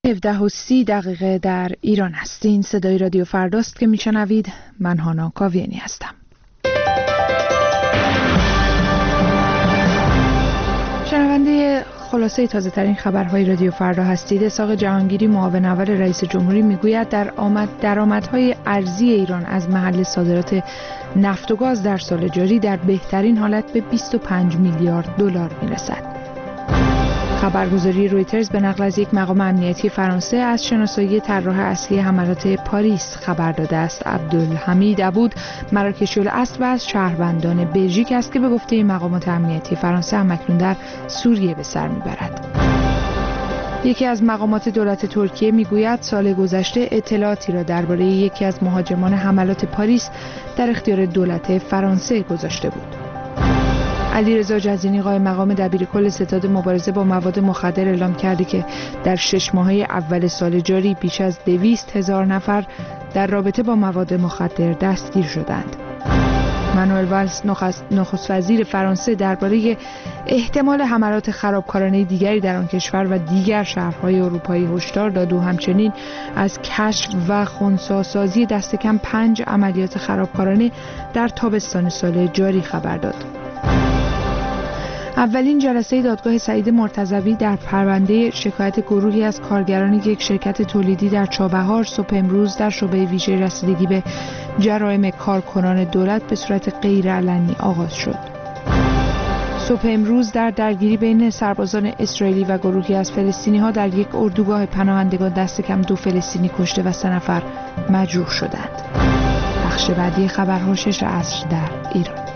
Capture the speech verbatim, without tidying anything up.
هفده و سی دقیقه در ایران هستین. صدای رادیو فرداست که میشنوید. من هانا کاویانی هستم. شنونده خلاصه تازه ترین خبرهای رادیو فردا هستید. اسحاق جهانگیری معاون اول رئیس جمهوری میگوید در آمد درآمدهای ارزی ایران از محل صادرات نفت و گاز در سال جاری در بهترین حالت به بیست و پنج میلیارد دلار میرسد. خبرگزاری رویترز به نقل از یک مقام امنیتی فرانسه از شناسایی طراح اصلی حملات پاریس خبر داده است. عبدالحمید عبود مراکشی الاصل و از شهروندان بلژیک است که به گفته مقامات امنیتی فرانسه همکنون در سوریه به سر میبرد. یکی از مقامات دولت ترکیه میگوید سال گذشته اطلاعاتی را درباره یکی از مهاجمان حملات پاریس در اختیار دولت فرانسه گذاشته بود. علیرضا جزینی قائم مقام دبیرکل ستاد مبارزه با مواد مخدر اعلام کرده که در شش ماهه اول سال جاری بیش از دویست هزار نفر در رابطه با مواد مخدر دستگیر شدند. مانوئل والز نخست وزیر فرانسه درباره احتمال حملات خرابکارانه دیگری در آن کشور و دیگر شهرهای اروپایی هشدار داد و همچنین از کشف و خنثی‌سازی دست کم پنج عملیات خرابکارانه در تابستان سال جاری خبر داد. اولین جلسه دادگاه سعید مرتضوی در پرونده شکایت گروهی از کارگران یک شرکت تولیدی در چابهار صبح امروز در شعبه ویژه رسیدگی به جرایم کارکنان دولت به صورت غیرعلنی آغاز شد. صبح امروز در درگیری بین سربازان اسرائیلی و گروهی از فلسطینی‌ها در یک اردوگاه پناهندگان دست کم دو فلسطینی کشته و سه نفر مجروح شدند. بخش بعدی خبرها شش عصر در ایران.